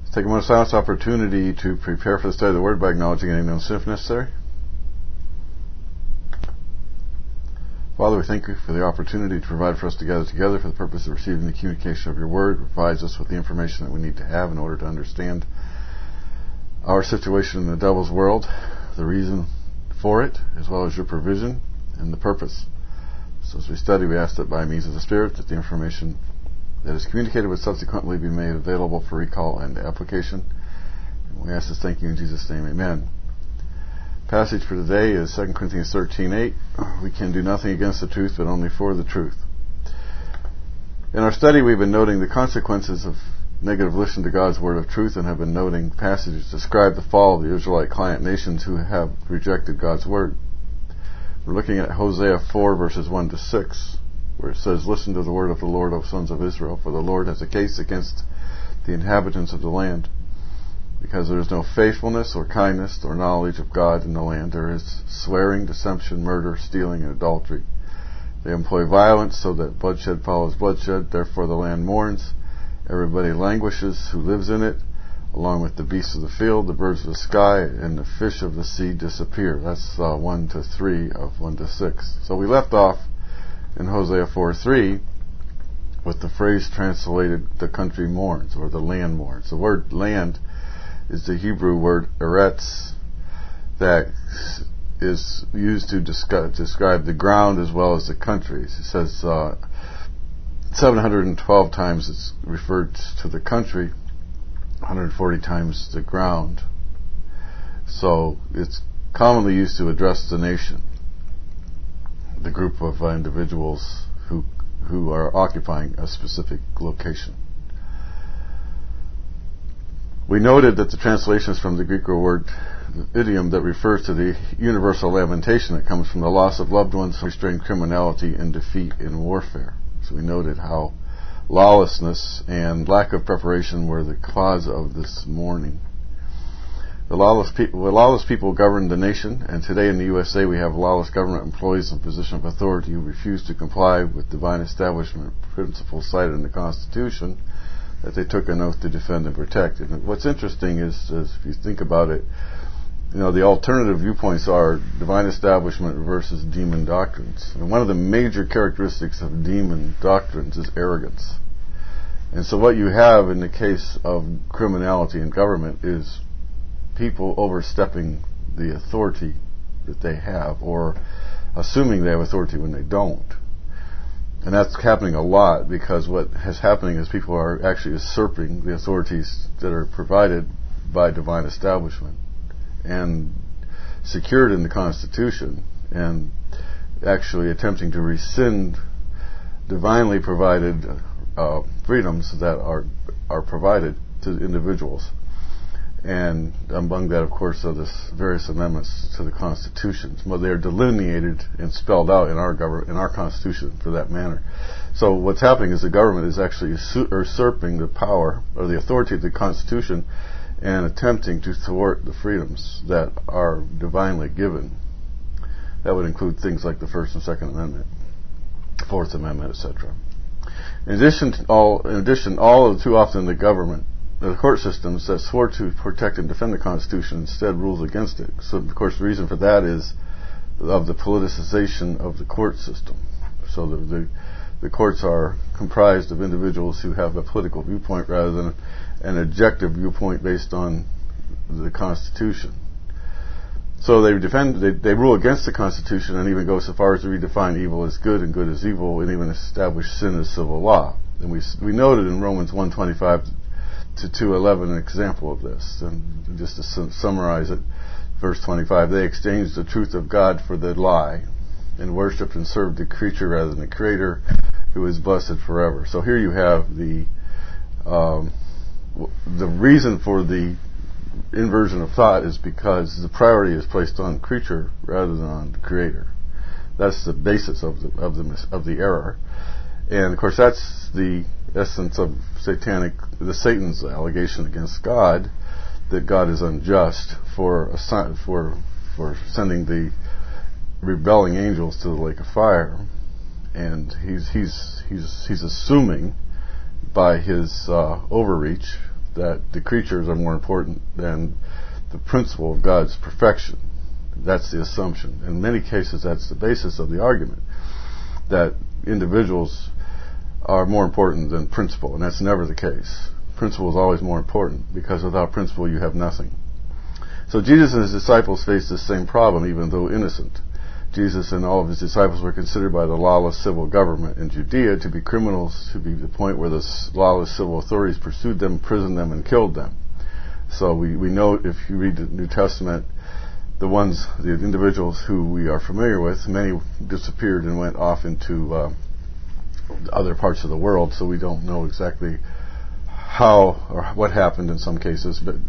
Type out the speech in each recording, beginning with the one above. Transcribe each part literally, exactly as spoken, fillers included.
Take a moment of silence opportunity to prepare for the study of the Word by acknowledging any known sin if necessary. Father, we thank you for the opportunity to provide for us to gather together for the purpose of receiving the communication of your Word. It provides us with the information that we need to have in order to understand our situation in the devil's world, the reason for it, as well as your provision and the purpose. So as we study, we ask that by means of the Spirit that the information that is communicated would subsequently be made available for recall and application. And we ask this thank you in Jesus' name. Amen. Passage for today is Second Corinthians thirteen eight. We can do nothing against the truth, but only for the truth. In our study, we've been noting the consequences of negative listening to God's word of truth and have been noting passages that describe the fall of the Israelite client nations who have rejected God's word. We're looking at Hosea four, verses one to six, where it says, "Listen to the word of the Lord, O sons of Israel, for the Lord has a case against the inhabitants of the land. Because there is no faithfulness or kindness or knowledge of God in the land, there is swearing, deception, murder, stealing, and adultery. They employ violence so that bloodshed follows bloodshed. Therefore the land mourns. Everybody languishes who lives in it. Along with the beasts of the field, the birds of the sky, and the fish of the sea disappear." That's uh, one to three of one to six. So we left off in Hosea four three with the phrase translated, "the country mourns," or "the land mourns." The word land is the Hebrew word eretz that is used to describe, describe the ground as well as the countries. It says uh, seven hundred twelve times it's referred to the country, one hundred forty times the ground. So it's commonly used to address the nation, the group of uh, individuals who who are occupying a specific location. We noted that the translation is from the Greek word idiom that refers to the universal lamentation that comes from the loss of loved ones, restrained criminality, and defeat in warfare. So we noted how lawlessness and lack of preparation were the cause of this mourning. The lawless, pe- well, lawless people govern the nation, and today in the U S A we have lawless government employees in position of authority who refuse to comply with divine establishment principles cited in the Constitution that they took an oath to defend and protect. And what's interesting is, is if you think about it, you know, the alternative viewpoints are divine establishment versus demon doctrines. And one of the major characteristics of demon doctrines is arrogance. And so what you have in the case of criminality in government is people overstepping the authority that they have, or assuming they have authority when they don't. And that's happening a lot, because what is happening is people are actually usurping the authorities that are provided by divine establishment and secured in the Constitution, and actually attempting to rescind divinely provided uh, freedoms that are are provided to individuals. And among that, of course, are the various amendments to the Constitution. Well, they are delineated and spelled out in our government, in our Constitution, for that manner. So what's happening is the government is actually usurping the power or the authority of the Constitution and attempting to thwart the freedoms that are divinely given. That would include things like the First and Second Amendment, Fourth Amendment, et cetera. In addition, to all, in addition, all too often the government, the court systems that swore to protect and defend the Constitution instead rules against it. So, of course, the reason for that is of the politicization of the court system. So the, the the courts are comprised of individuals who have a political viewpoint rather than an objective viewpoint based on the Constitution. So they defend, they, they rule against the Constitution and even go so far as to redefine evil as good and good as evil, and even establish sin as civil law. And we we noted in Romans one twenty-five to two eleven an example of this. And just to su- summarize it, verse twenty-five, "They exchanged the truth of God for the lie, and worshipped and served the creature rather than the Creator, who is blessed forever." So here you have the um, the reason for the inversion of thought is because the priority is placed on creature rather than on the Creator. That's the basis of the of the of the error. And of course, that's the essence of satanic, the Satan's allegation against God, that God is unjust for for for sending the rebelling angels to the lake of fire, and he's he's he's he's assuming by his uh, overreach that the creatures are more important than the principle of God's perfection. That's the assumption. In many cases, that's the basis of the argument, that individuals are more important than principle, and that's never the case. Principle is always more important, because without principle you have nothing. So Jesus and his disciples faced the same problem, even though innocent. Jesus and all of his disciples were considered by the lawless civil government in Judea to be criminals, to be the point where the lawless civil authorities pursued them, imprisoned them, and killed them. So we, we know, if you read the New Testament, the ones, the individuals who we are familiar with, many disappeared and went off into uh, other parts of the world, so we don't know exactly how or what happened in some cases, but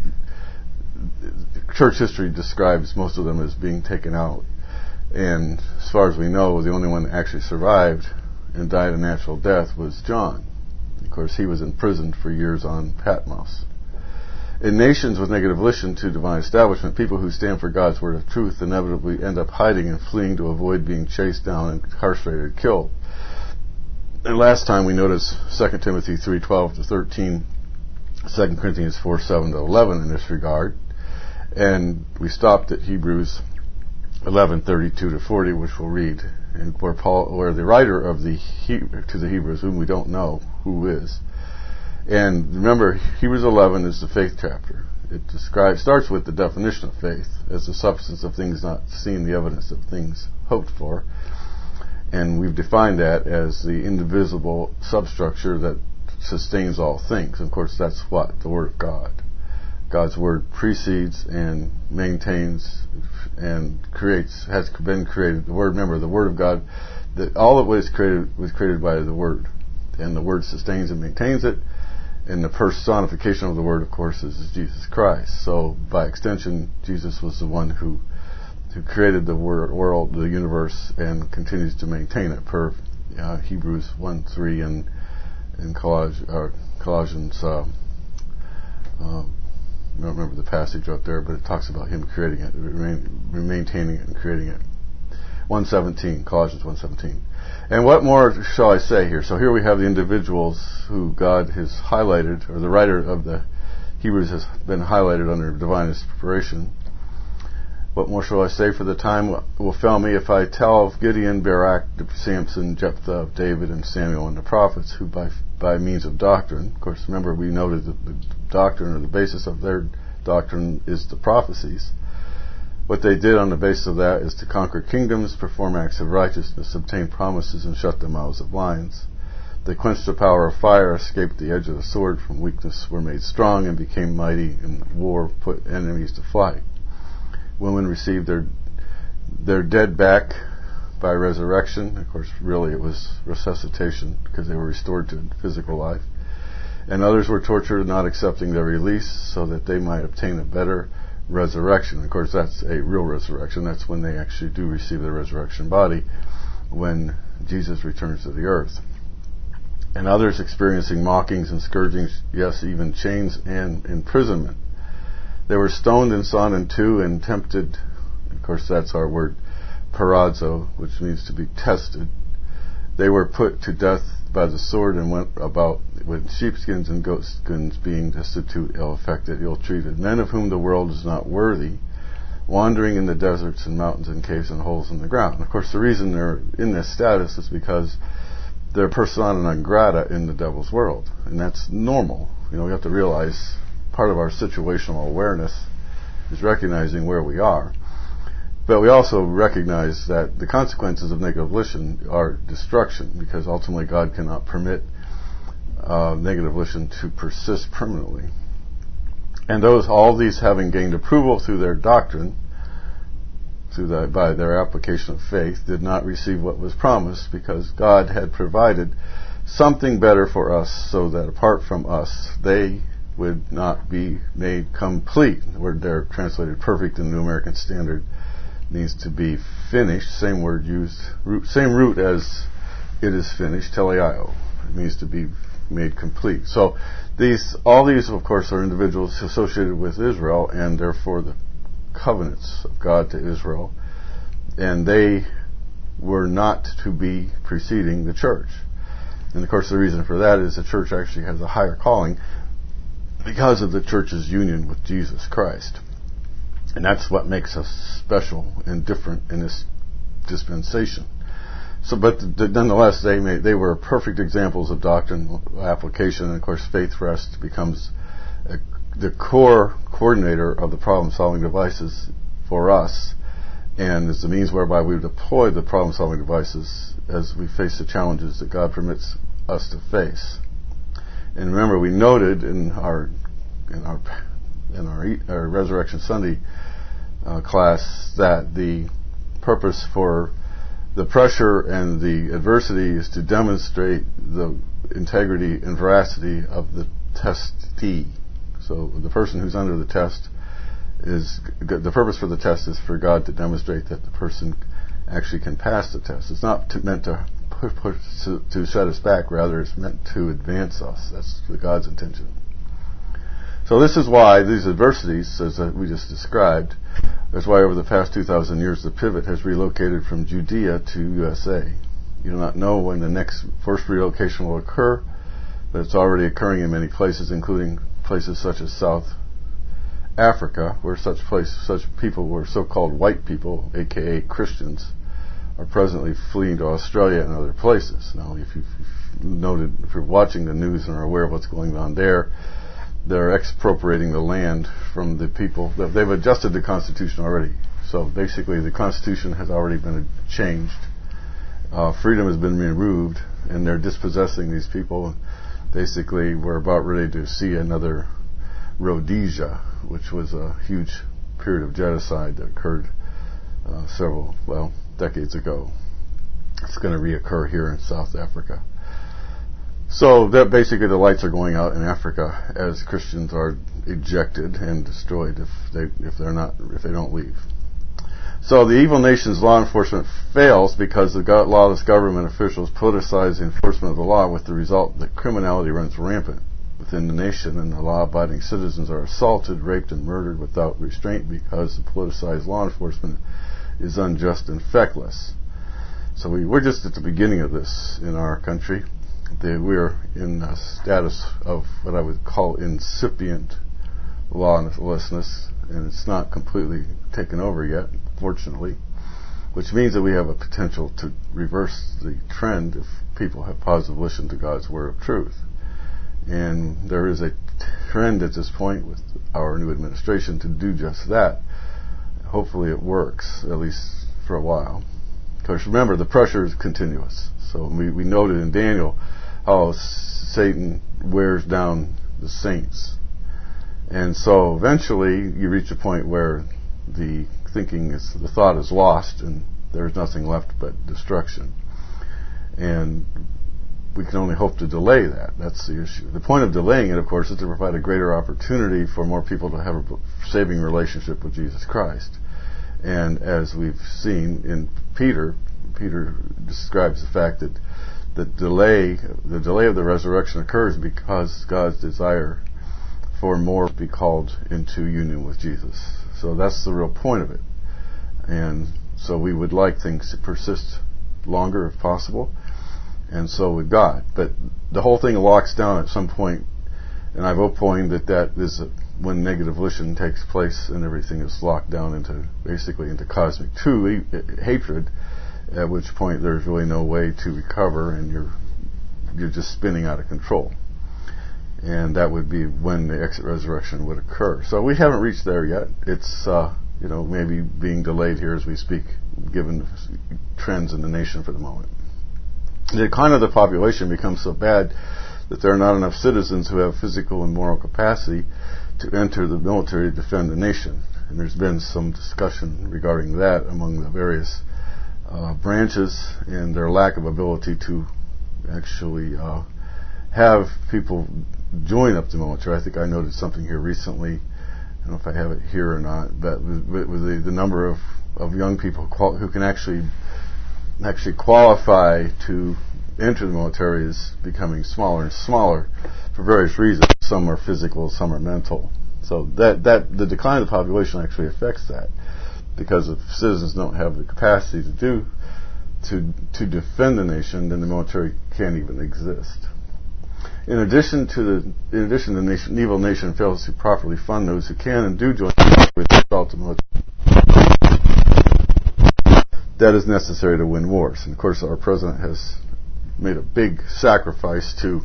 church history describes most of them as being taken out. And as far as we know, the only one that actually survived and died a natural death was John. Of course, he was imprisoned for years on Patmos. In nations with negative volition to divine establishment, people who stand for God's word of truth inevitably end up hiding and fleeing to avoid being chased down, incarcerated, and killed. And last time we noticed Second Timothy three twelve to thirteen, Second Corinthians four seven to eleven in this regard. And we stopped at Hebrews eleven thirty-two to forty, which we'll read, and where Paul, where the writer of the he, to the Hebrews, whom we don't know who is. And remember, Hebrews eleven is the faith chapter. It describes, starts with the definition of faith as the substance of things not seen, the evidence of things hoped for. And we've defined that as the indivisible substructure that sustains all things. Of course, that's what? The Word of God. God's Word precedes and maintains and creates, has been created. The Word, remember, the Word of God, that all of what is created was created by the Word. And the Word sustains and maintains it. And the personification of the Word, of course, is, is Jesus Christ. So, by extension, Jesus was the one who who created the wor- world, the universe, and continues to maintain it, per uh, Hebrews one three and, and Coloss- uh, Colossians, uh, uh, I don't remember the passage out there, but it talks about him creating it, remain, maintaining it, and creating it. one seventeen, Colossians one seventeen. And what more shall I say here? So here we have the individuals who God has highlighted, or the writer of the Hebrews has been highlighted under divine inspiration. What more shall I say? For the time will fail me if I tell of Gideon, Barak, Samson, Jephthah, David, and Samuel, and the prophets, who by by means of doctrine, of course, remember we noted that the doctrine, or the basis of their doctrine, is the prophecies. What they did on the basis of that is to conquer kingdoms, perform acts of righteousness, obtain promises, and shut the mouths of lions. They quenched the power of fire, escaped the edge of the sword, from weakness were made strong, and became mighty in war, put enemies to flight. Women received their their dead back by resurrection. Of course, really it was resuscitation, because they were restored to physical life. And others were tortured, not accepting their release, so that they might obtain a better resurrection. Of course, that's a real resurrection. That's when they actually do receive their resurrection body, when Jesus returns to the earth. And others experiencing mockings and scourgings, yes, even chains and imprisonment. They were stoned and sawn in two and tempted. Of course, that's our word, parazo, which means to be tested. They were put to death by the sword and went about with sheepskins and goatskins, being destitute, ill-affected, ill-treated, men of whom the world is not worthy, wandering in the deserts and mountains and caves and holes in the ground. And of course, the reason they're in this status is because they're persona non grata in the devil's world. And that's normal. You know, we have to realize part of our situational awareness is recognizing where we are. But we also recognize that the consequences of negative volition are destruction, because ultimately God cannot permit uh, negative volition to persist permanently. And those, all these having gained approval through their doctrine, through the, by their application of faith, did not receive what was promised, because God had provided something better for us, so that apart from us, they would not be made complete. The word there translated perfect in the New American Standard means to be finished. Same word used, root, same root as it is finished, teleio. It means to be made complete. So these, all these, of course, are individuals associated with Israel, and therefore the covenants of God to Israel, and they were not to be preceding the church. And of course, the reason for that is the church actually has a higher calling because of the church's union with Jesus Christ. And that's what makes us special and different in this dispensation. So, but the, nonetheless, they made, they were perfect examples of doctrinal application, and of course, faith for us becomes a, the core coordinator of the problem-solving devices for us, and is the means whereby we deploy the problem-solving devices as we face the challenges that God permits us to face. And remember, we noted in our in our in our, our Resurrection Sunday uh, class that the purpose for the pressure and the adversity is to demonstrate the integrity and veracity of the testee. So the person who's under the test is, the purpose for the test is for God to demonstrate that the person actually can pass the test. It's not to, meant to, put, put, to to set us back, rather it's meant to advance us. That's God's intention. So this is why these adversities, as we just described, that's why over the past two thousand years the pivot has relocated from Judea to U S A. You do not know when the next first relocation will occur, but it's already occurring in many places, including places such as South Africa, where such place, such people were so-called white people, aka Christians, are presently fleeing to Australia and other places. Now, if you've noted, if you're watching the news and are aware of what's going on there, they're expropriating the land from the people. They've adjusted the Constitution already. So basically, the Constitution has already been changed. Uh, freedom has been removed, and they're dispossessing these people. Basically, we're about ready to see another Rhodesia, which was a huge period of genocide that occurred uh, several, well, decades ago. It's going to reoccur here in South Africa. So that basically the lights are going out in Africa as Christians are ejected and destroyed if they if they're not if they don't leave. So the evil nation's law enforcement fails because the lawless government officials politicize the enforcement of the law, with the result that criminality runs rampant within the nation, and the law-abiding citizens are assaulted, raped, and murdered without restraint because the politicized law enforcement is unjust and feckless. So we, we're just at the beginning of this in our country. They, we're in a status of what I would call incipient lawlessness, and it's not completely taken over yet, fortunately, which means that we have a potential to reverse the trend if people have positive listen to God's word of truth. And there is a trend at this point with our new administration to do just that. Hopefully it works, at least for a while. Because remember, the pressure is continuous. So we, we noted in Daniel how Satan wears down the saints. And so eventually you reach a point where the thinking is, the thought is lost and there's nothing left but destruction. And we can only hope to delay that. That's the issue. The point of delaying it, of course, is to provide a greater opportunity for more people to have a saving relationship with Jesus Christ. And as we've seen in Peter, Peter describes the fact that the delay, the delay of the resurrection occurs because God's desire for more to be called into union with Jesus. So that's the real point of it. And so we would like things to persist longer if possible, and so would God. But the whole thing locks down at some point, and I've opined that that is a, when negative volition takes place and everything is locked down into, basically into cosmic two, hatred, at which point there's really no way to recover and you're you're just spinning out of control. And that would be when the exit resurrection would occur. So we haven't reached there yet. It's uh, you know maybe being delayed here as we speak, given the trends in the nation for the moment. The decline of the population becomes so bad that there are not enough citizens who have physical and moral capacity to enter the military to defend the nation. And there's been some discussion regarding that among the various uh, branches and their lack of ability to actually uh, have people join up the military. I think I noted something here recently. I don't know if I have it here or not, but with, with the, the number of, of young people qual- who can actually actually qualify to enter the military is becoming smaller and smaller for various reasons. Some are physical, some are mental. So that that the decline of the population actually affects that, because if citizens don't have the capacity to do to to defend the nation, then the military can't even exist. In addition to the, in addition, the nation, evil nation fails to properly fund those who can and do join with ultimately. That is necessary to win wars. And of course, our president has made a big sacrifice to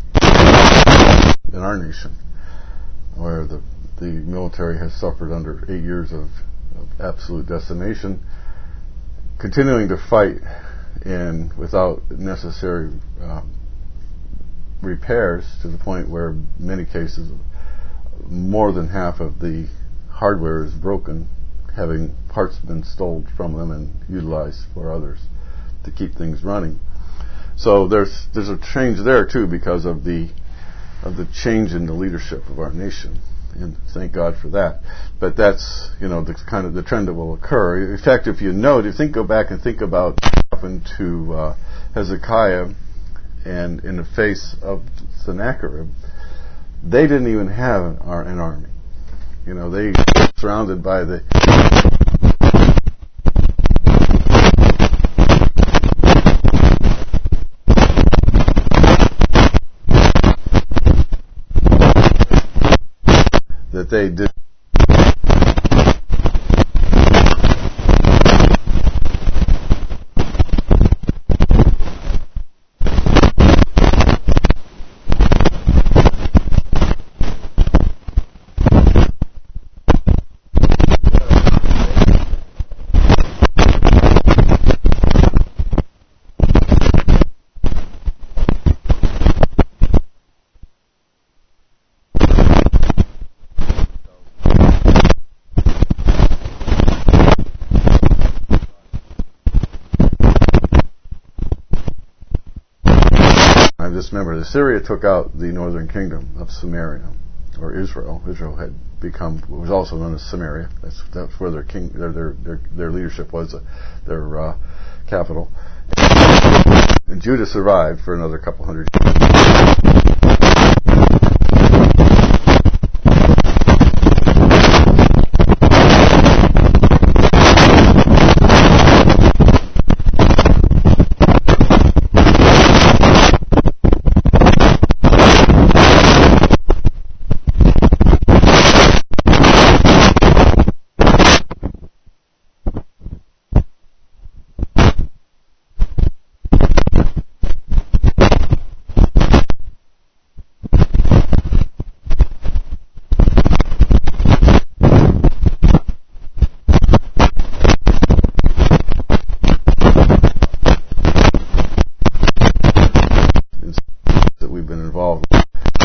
in our nation, where the the military has suffered under eight years of, of absolute decimation, continuing to fight and without necessary um, repairs, to the point where in many cases more than half of the hardware is broken, having parts been stolen from them and utilized for others to keep things running. So there's there's a change there too, because of the of the change in the leadership of our nation, and thank God for that. But that's, you know, the kind of the trend that will occur. In fact, if you note, if you think, go back and think about what happened to uh, Hezekiah, and in the face of Sennacherib, they didn't even have an, an army. You know, they were surrounded by the that they did. Just remember, Assyria took out the northern kingdom of Samaria, or Israel. Israel had become, was also known as Samaria. That's that's where their king, their their their, their leadership was, uh, their uh, capital. And Judah survived for another couple hundred years. That we've been involved with.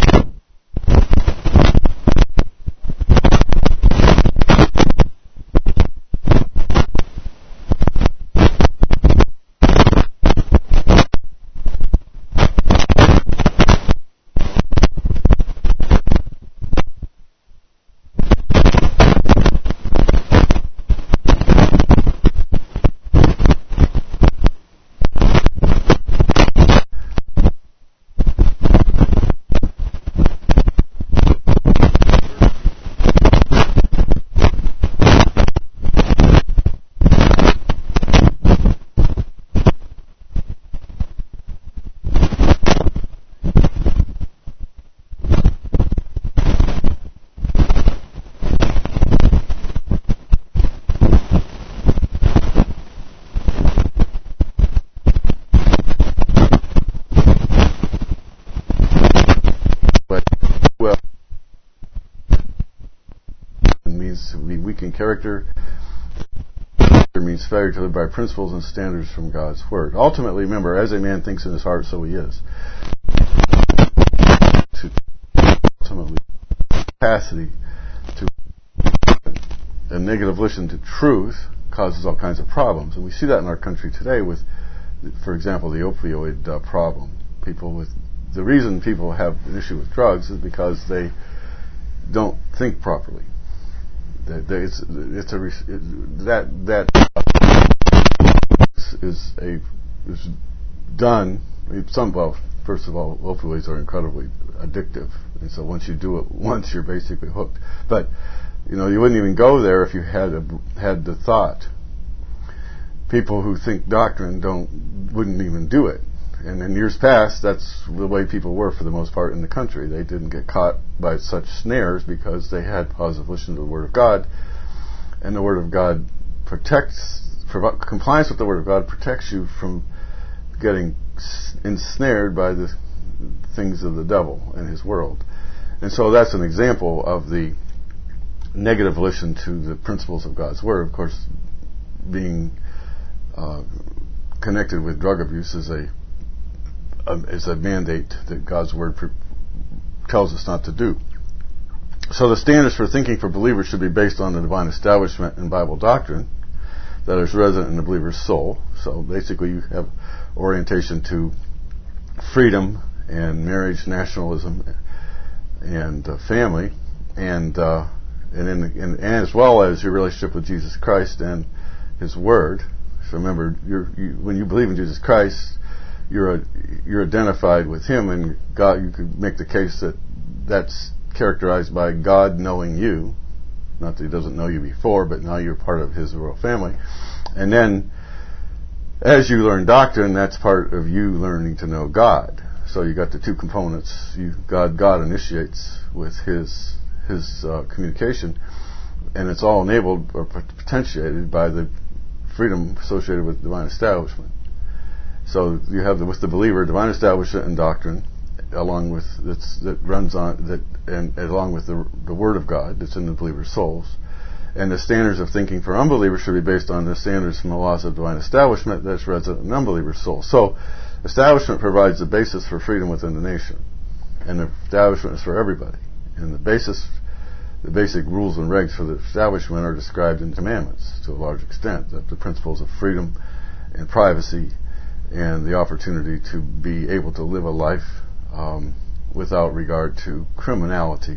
Weak in character. It means failure to live by principles and standards from God's Word. Ultimately, remember, as a man thinks in his heart, so he is. To ultimately capacity to a negative listen to truth causes all kinds of problems, and we see that in our country today with, for example, the opioid uh, problem. People with the reason people have an issue with drugs is because they don't think properly. It's, it's a that that is a is done. Some well, first of all, opioids are incredibly addictive, and so once you do it once, you're basically hooked. But you know, you wouldn't even go there if you had a, had the thought. People who think doctrine don't wouldn't even do it, And in years past, that's the way people were for the most part in the country. They didn't get caught by such snares because they had positive listening to the Word of God. And the Word of God protects, compliance with the Word of God protects you from getting ensnared by the things of the devil and his world. And so that's an example of the negative volition to the principles of God's Word. Of course, being uh, connected with drug abuse is a, a is a mandate that God's Word pre- tells us not to do. So the standards for thinking for believers should be based on the divine establishment and Bible doctrine that is resident in the believer's soul. So basically you have orientation to freedom and marriage, nationalism, and uh, family, and uh, and, in, in, and as well as your relationship with Jesus Christ and His Word. So remember, you're, you, when you believe in Jesus Christ, you're a, you're identified with Him, and God. You could make the case that that's characterized by God knowing you. Not that He doesn't know you before, but now you're part of His royal family. And then, as you learn doctrine, that's part of you learning to know God. So you got the two components. You, God, God initiates with His His uh, communication, and it's all enabled or potentiated by the freedom associated with divine establishment. So you have the, with the believer divine establishment and doctrine, along with that's, that runs on that, and, and along with the the Word of God that's in the believer's souls. And the standards of thinking for unbelievers should be based on the standards from the laws of divine establishment that's resident in unbelievers' souls. So, establishment provides the basis for freedom within the nation, and the establishment is for everybody. And the basis, the basic rules and regs for the establishment are described in commandments to a large extent. The, the principles of freedom and privacy, and the opportunity to be able to live a life um, without regard to criminality.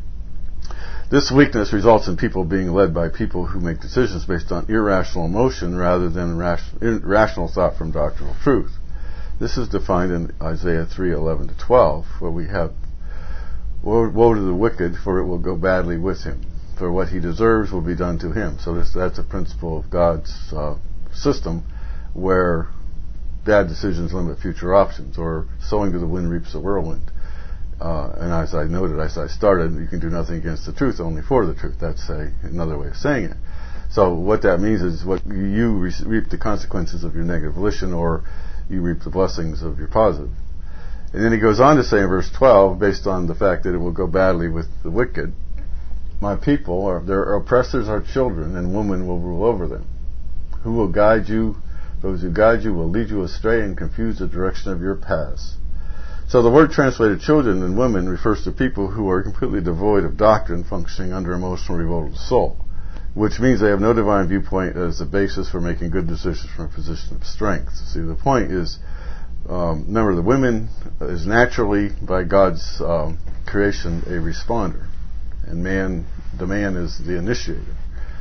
This weakness results in people being led by people who make decisions based on irrational emotion rather than ration, rational thought from doctrinal truth. This is defined in Isaiah three eleven to twelve, where we have, woe, woe to the wicked, for it will go badly with him. For what he deserves will be done to him. So this, that's a principle of God's uh, system, where bad decisions limit future options, or sowing to the wind reaps the whirlwind. Uh, and as I noted, as I started, you can do nothing against the truth, only for the truth. That's a, another way of saying it. So what that means is what you re- reap the consequences of your negative volition, or you reap the blessings of your positive. And then he goes on to say in verse twelve, based on the fact that it will go badly with the wicked, my people, or their oppressors are children, and women will rule over them. Who will guide you? Those who guide you will lead you astray and confuse the direction of your paths. So the word translated children and women refers to people who are completely devoid of doctrine, functioning under emotional revolt of the soul, which means they have no divine viewpoint as the basis for making good decisions from a position of strength. See, the point is, um, remember, the woman is naturally, by God's um, creation, a responder, and man, the man is the initiator.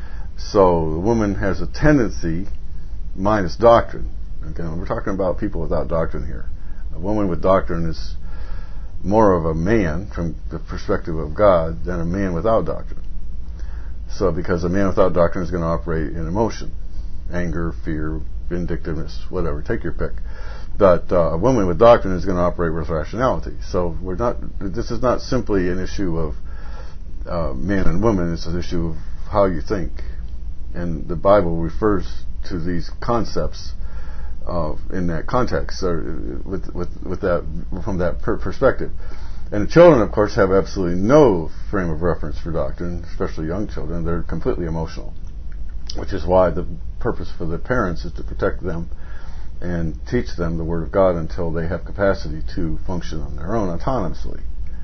So the woman has a tendency, minus doctrine. Again, we're talking about people without doctrine here. A woman with doctrine is more of a man from the perspective of God than a man without doctrine. So because a man without doctrine is going to operate in emotion, anger, fear, vindictiveness, whatever, take your pick. But uh, a woman with doctrine is going to operate with rationality. So we're not. This is not simply an issue of uh, man and woman. It's an issue of how you think, and the Bible refers to these concepts Uh, in that context, or with with with that from that per- perspective. And the children, of course, have absolutely no frame of reference for doctrine, especially young children. They're completely emotional, which is why the purpose for the parents is to protect them and teach them the Word of God until they have capacity to function on their own autonomously.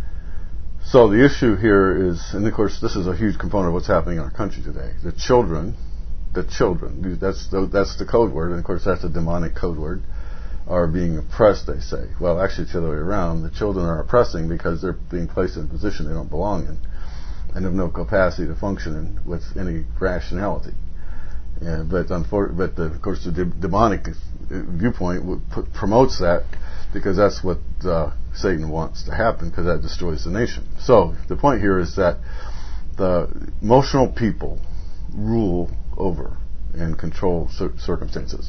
So the issue here is, and of course this is a huge component of what's happening in our country today, the children The children, that's the, that's the code word, and of course that's a demonic code word, are being oppressed, they say. Well, actually it's the other way around. The children are oppressing because they're being placed in a position they don't belong in and have no capacity to function in with any rationality. Yeah, but, unfor- but the, of course the de- demonic viewpoint w- p- promotes that, because that's what uh, Satan wants to happen, because that destroys the nation. So the point here is that the emotional people rule over and control cir- circumstances.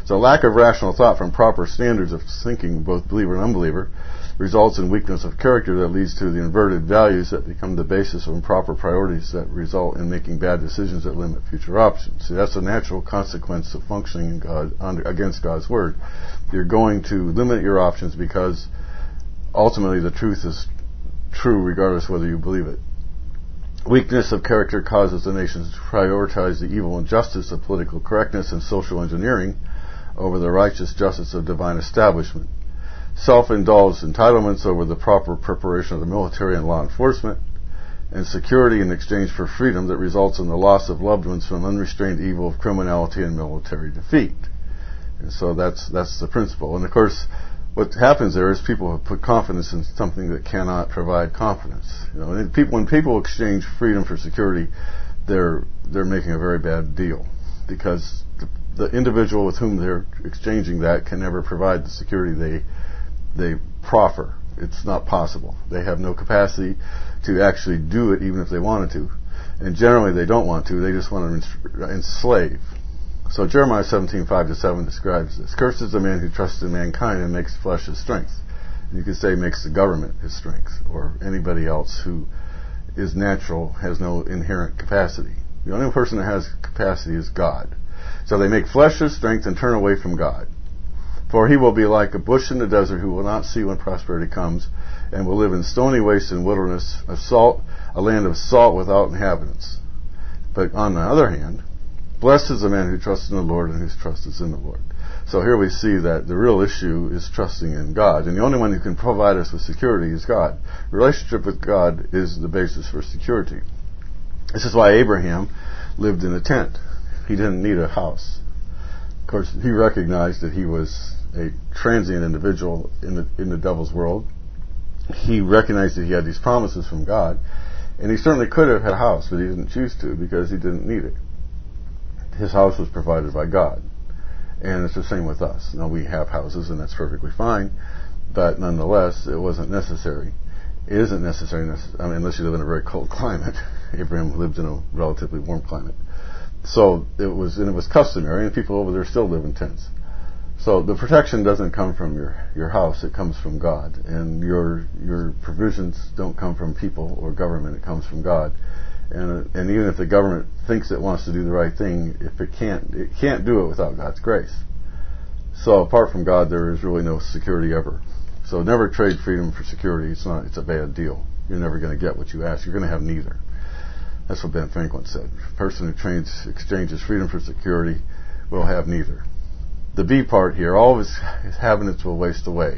So lack of rational thought from proper standards of thinking, both believer and unbeliever, results in weakness of character that leads to the inverted values that become the basis of improper priorities that result in making bad decisions that limit future options. See, that's a natural consequence of functioning in God, under, against God's Word. You're going to limit your options because ultimately the truth is true regardless whether you believe it. Weakness of character causes the nations to prioritize the evil injustice of political correctness and social engineering over the righteous justice of divine establishment. Self-indulged entitlements over the proper preparation of the military and law enforcement, and security in exchange for freedom that results in the loss of loved ones from unrestrained evil of criminality and military defeat. And so that's that's the principle. And of course, what happens there is people have put confidence in something that cannot provide confidence. You know, and people, when people exchange freedom for security, they're they're making a very bad deal, because the, the individual with whom they're exchanging that can never provide the security they they proffer. It's not possible. They have no capacity to actually do it, even if they wanted to. And generally, they don't want to. They just want to enslave. So Jeremiah seventeen, five to seven describes this. Cursed is the man who trusts in mankind and makes flesh his strength. And you could say makes the government his strength, or anybody else who is natural, has no inherent capacity. The only person that has capacity is God. So they make flesh his strength and turn away from God. For he will be like a bush in the desert who will not see when prosperity comes, and will live in stony wastes and wilderness, of salt, a land of salt without inhabitants. But on the other hand, blessed is the man who trusts in the Lord and whose trust is in the Lord. So here we see that the real issue is trusting in God. And the only one who can provide us with security is God. Relationship with God is the basis for security. This is why Abraham lived in a tent. He didn't need a house. Of course, he recognized that he was a transient individual in the, in the devil's world. He recognized that he had these promises from God. And he certainly could have had a house, but he didn't choose to because he didn't need it. His house was provided by God. And it's the same with us. Now, we have houses, and that's perfectly fine, but nonetheless, it wasn't necessary. It isn't necessary, I mean, unless you live in a very cold climate. Abraham lived in a relatively warm climate. So it was, and it was customary, and people over there still live in tents. So the protection doesn't come from your, your house, it comes from God. And your your provisions don't come from people or government, it comes from God. And, and even if the government thinks it wants to do the right thing, if it can't, it can't do it without God's grace. So apart from God, there is really no security ever. So never trade freedom for security. It's not. It's a bad deal. You're never going to get what you ask. You're going to have neither. That's what Ben Franklin said. A person who trades, exchanges freedom for security will have neither. The B part here, all of his inhabitants will waste away.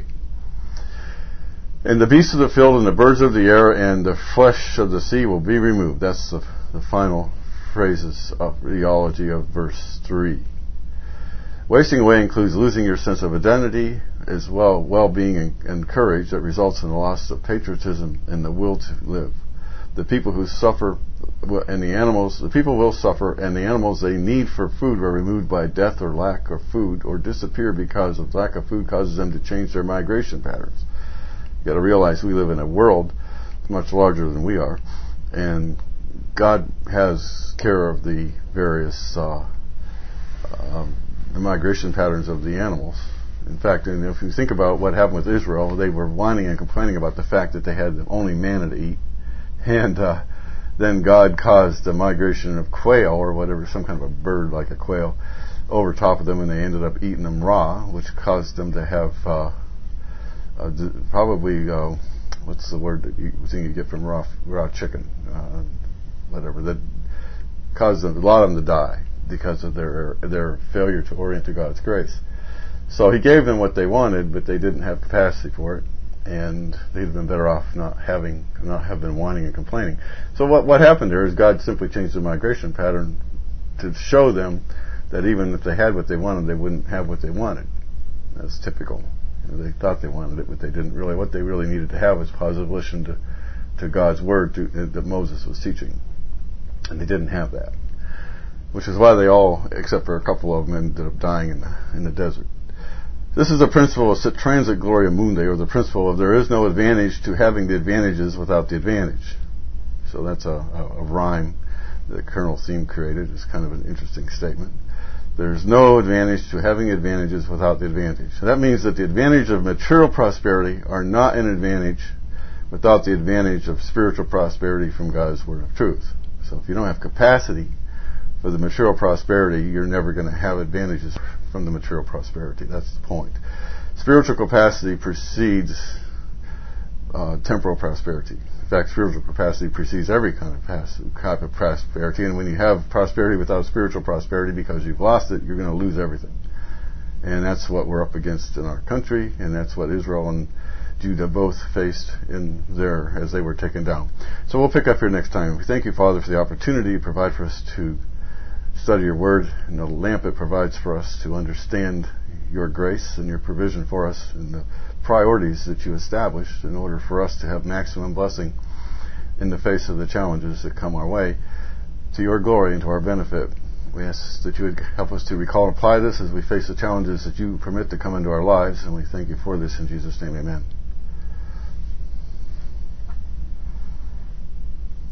And the beasts of the field and the birds of the air and the flesh of the sea will be removed. That's the, the final phrases of theology of verse three. Wasting away includes losing your sense of identity, as well well-being and, and courage that results in the loss of patriotism and the will to live. The people who suffer and the animals, the people will suffer, and the animals they need for food are removed by death or lack of food, or disappear because of lack of food causes them to change their migration patterns. You've got to realize we live in a world much larger than we are, and God has care of the various uh, uh, the migration patterns of the animals. In fact, and if you think about what happened with Israel, they were whining and complaining about the fact that they had only manna to eat, and uh, then God caused the migration of quail or whatever, some kind of a bird like a quail, over top of them, and they ended up eating them raw, which caused them to have uh, uh, probably uh, what's the word that you thing you get from raw raw chicken, uh, whatever, that caused them, a lot of them to die because of their their failure to orient to God's grace. So He gave them what they wanted, but they didn't have capacity for it, and they'd have been better off not having, not have been whining and complaining. So what what happened there is God simply changed the migration pattern to show them that even if they had what they wanted, they wouldn't have what they wanted. That's typical. You know, they thought they wanted it, but they didn't really. What they really needed to have was position to to God's word to, uh, that Moses was teaching, and they didn't have that, which is why they all, except for a couple of them, ended up dying in the in the desert. This is the principle of transit gloria mundi, or the principle of there is no advantage to having the advantages without the advantage. So that's a, a, a rhyme that Colonel Thiem created. It's kind of an interesting statement. There's no advantage to having advantages without the advantage. So that means that the advantage of material prosperity are not an advantage without the advantage of spiritual prosperity from God's word of truth. So if you don't have capacity for the material prosperity, you're never going to have advantages from the material prosperity. That's the point. Spiritual capacity precedes uh, temporal prosperity. In fact, spiritual capacity precedes every kind of, pas- kind of prosperity. And when you have prosperity without spiritual prosperity, because you've lost it, you're going to lose everything. And that's what we're up against in our country, and that's what Israel and Judah both faced in there as they were taken down. So we'll pick up here next time. We thank you, Father, for the opportunity you provide for us to study your word and the lamp it provides for us to understand your grace and your provision for us and the priorities that you established in order for us to have maximum blessing in the face of the challenges that come our way to your glory and to our benefit. We ask that you would help us to recall and apply this as we face the challenges that you permit to come into our lives, and we thank you for this in Jesus' name, amen.